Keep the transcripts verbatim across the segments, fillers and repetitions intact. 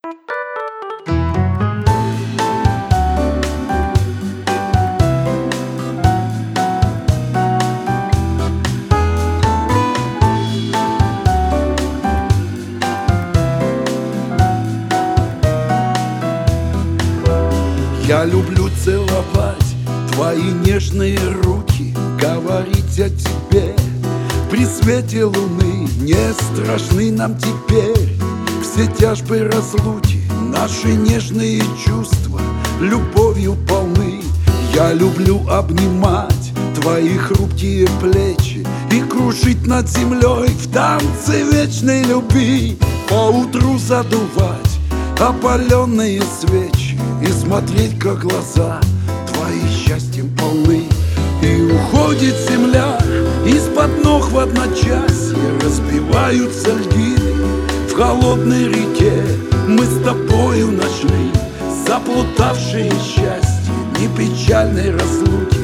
Я люблю целовать твои нежные руки, говорить о тебе при свете луны. Не страшны нам теперь все тяжбы разлуки, наши нежные чувства любовью полны. Я люблю обнимать твои хрупкие плечи и кружить над землей в танце вечной любви. Поутру задувать опаленные свечи и смотреть, как глаза твои счастьем полны. И уходит земля из-под ног в одночасье, разбиваются льдины в холодной реке. Мы с тобою нашли заплутавшие счастье не печальной разлуки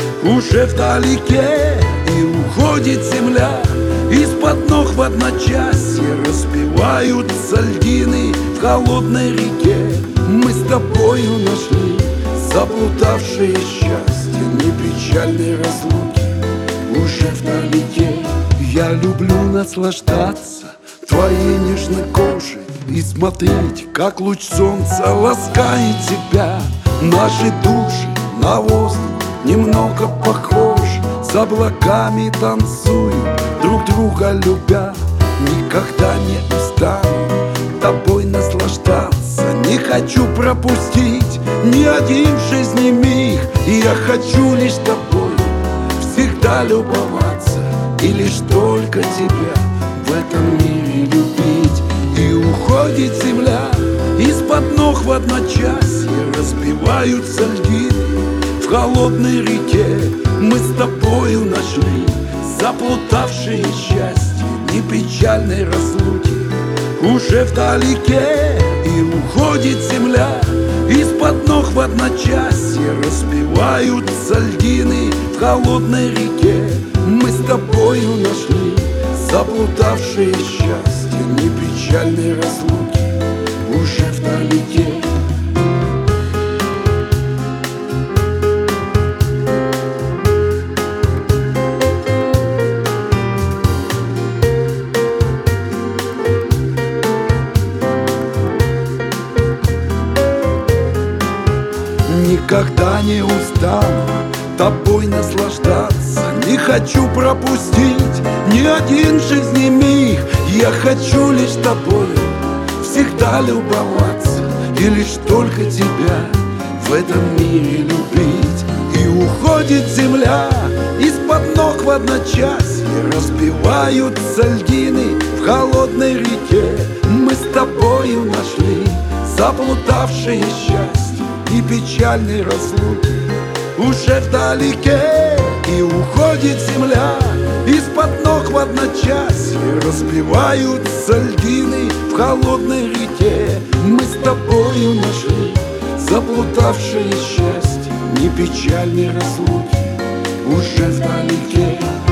уже вдалеке. И уходит земля из-под ног в одночасье, разбиваются льдины в холодной реке. Мы с тобою нашли заплутавшие счастье не печальной разлуки уже вдалеке. Я люблю наслаждаться твоей нежной кожей и смотреть, как луч солнца ласкает тебя. Наши души на воздух немного похожи, с облаками танцуют, друг друга любя. Никогда не устану тобой наслаждаться, не хочу пропустить ни один в жизни миг. И я хочу лишь тобой всегда любоваться и лишь только тебя в этом мире любить. И уходит земля из-под ног в одночасье, разбиваются льдины в холодной реке. Мы с тобою нашли заплутавшие счастье не печальной разлуки уже вдалеке. И уходит земля из-под ног в одночасье, разбиваются льдины в холодной реке. Мы с тобою нашли заплутавшие счастье не печальной разлуки уже вдалеке. Никогда не устану тобой наслаждаться, не хочу пропустить ни один в жизни миг. Я хочу лишь тобою всегда любоваться и лишь только тебя в этом мире любить. И уходит земля из-под ног в одночасье, разбиваются льдины в холодной реке. Мы с тобою нашли заплутавшие счастье и печальной разлуки уже вдалеке. И уходит земля из-под ног в одночасье, разбиваются льдины в холодной реке. Мы с тобою нашли заплутавшие счастье не печальной разлуки уже вдалеке.